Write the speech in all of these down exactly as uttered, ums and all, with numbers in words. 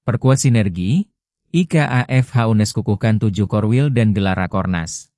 Perkuat sinergi, I K A F H U N E S kukuhkan tujuh Korwil dan gelar Rakornas.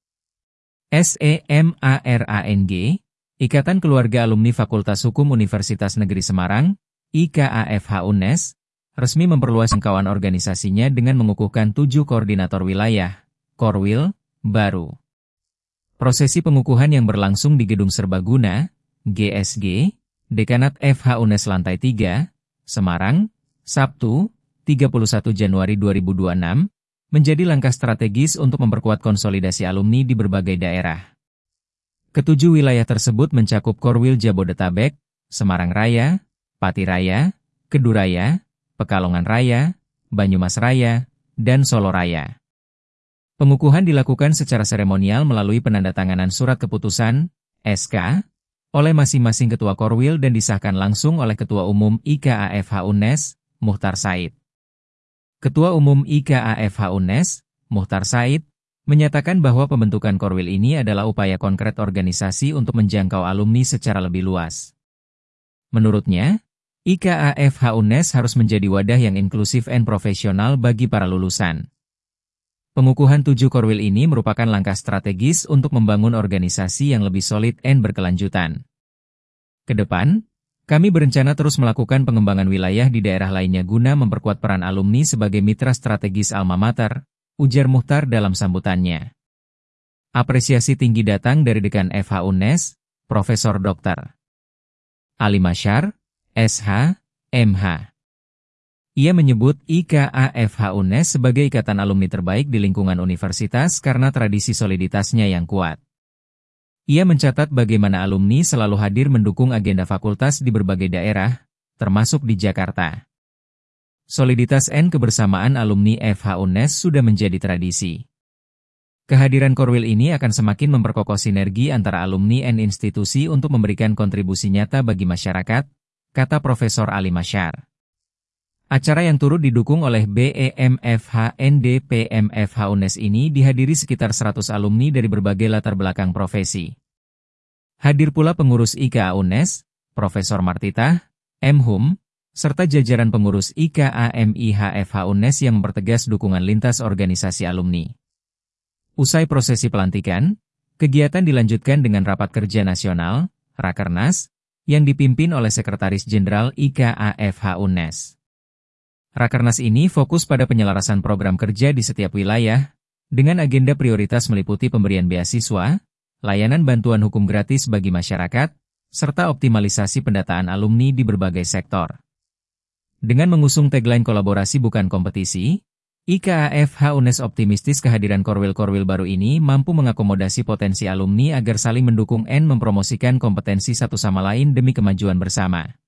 S E M A R A N G, Ikatan Keluarga Alumni Fakultas Hukum Universitas Negeri Semarang, I K A F H U N E S, resmi memperluas jangkauan organisasinya dengan mengukuhkan tujuh koordinator wilayah, Korwil, baru. Prosesi pengukuhan yang berlangsung di Gedung Serbaguna, G S G, Dekanat F H U N E S Lantai tiga, Semarang, Sabtu, tiga puluh satu Januari dua ribu dua puluh enam, menjadi langkah strategis untuk memperkuat konsolidasi alumni di berbagai daerah. Ketujuh wilayah tersebut mencakup Korwil Jabodetabek, Semarang Raya, Pati Raya, Keduraya, Pekalongan Raya, Banyumas Raya, dan Solo Raya. Pengukuhan dilakukan secara seremonial melalui penandatanganan surat keputusan, S K, oleh masing-masing ketua Korwil dan disahkan langsung oleh Ketua Umum I K A F H U N E S, Muchtar Said. Ketua Umum I K A F H U N E S, Muchtar Said, menyatakan bahwa pembentukan Korwil ini adalah upaya konkret organisasi untuk menjangkau alumni secara lebih luas. Menurutnya, I K A F H U N E S harus menjadi wadah yang inklusif dan profesional bagi para lulusan. Pengukuhan tujuh Korwil ini merupakan langkah strategis untuk membangun organisasi yang lebih solid dan berkelanjutan. Kedepan, kami berencana terus melakukan pengembangan wilayah di daerah lainnya guna memperkuat peran alumni sebagai mitra strategis alma mater, ujar Muchtar dalam sambutannya. Apresiasi tinggi datang dari Dekan F H U N E S, Profesor Doktor Ali Masyar, S H, M H. Ia menyebut I K A F H U N E S sebagai ikatan alumni terbaik di lingkungan universitas karena tradisi soliditasnya yang kuat. Ia mencatat bagaimana alumni selalu hadir mendukung agenda fakultas di berbagai daerah, termasuk di Jakarta. Soliditas dan kebersamaan alumni F H U N E S sudah menjadi tradisi. Kehadiran Korwil ini akan semakin memperkokoh sinergi antara alumni dan institusi untuk memberikan kontribusi nyata bagi masyarakat, kata Profesor Ali Masyar. Acara yang turut didukung oleh B E M F H dan D P M F H U N E S ini dihadiri sekitar seratus alumni dari berbagai latar belakang profesi. Hadir pula pengurus I K A U N E S, Profesor Martitah, M Hum, serta jajaran pengurus I K A M I H F H U N E S yang mempertegas dukungan lintas organisasi alumni. Usai prosesi pelantikan, kegiatan dilanjutkan dengan rapat kerja nasional, Rakernas, yang dipimpin oleh Sekretaris Jenderal I K A F H U N E S. Rakernas ini fokus pada penyelarasan program kerja di setiap wilayah, dengan agenda prioritas meliputi pemberian beasiswa, layanan bantuan hukum gratis bagi masyarakat, serta optimalisasi pendataan alumni di berbagai sektor. Dengan mengusung tagline kolaborasi bukan kompetisi, I K A F H U N E S optimistis kehadiran Korwil-Korwil baru ini mampu mengakomodasi potensi alumni agar saling mendukung dan mempromosikan kompetensi satu sama lain demi kemajuan bersama.